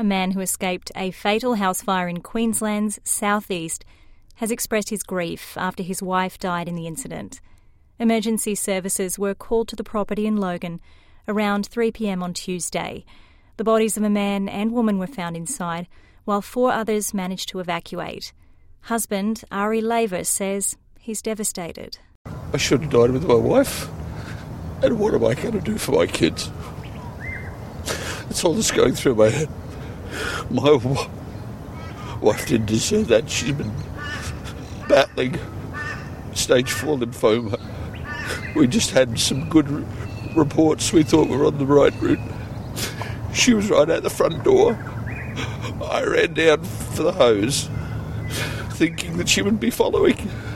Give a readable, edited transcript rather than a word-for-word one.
man who escaped a fatal house fire in Queensland's southeast, has expressed his grief after his wife died in the incident. Emergency services were called to the property in Logan around 3 p.m. on Tuesday. The bodies of a man and woman were found inside, while 4 others managed to evacuate. Husband Ari Laver says he's devastated. I should have died with my wife, and what am I going to do for my kids? That's all that's going through my head. My wife didn't deserve that. She's been battling stage 4 lymphoma. We just had some good reports. We thought we were on the right route. She was right out the front door. I ran down for the hose, thinking that she would be following.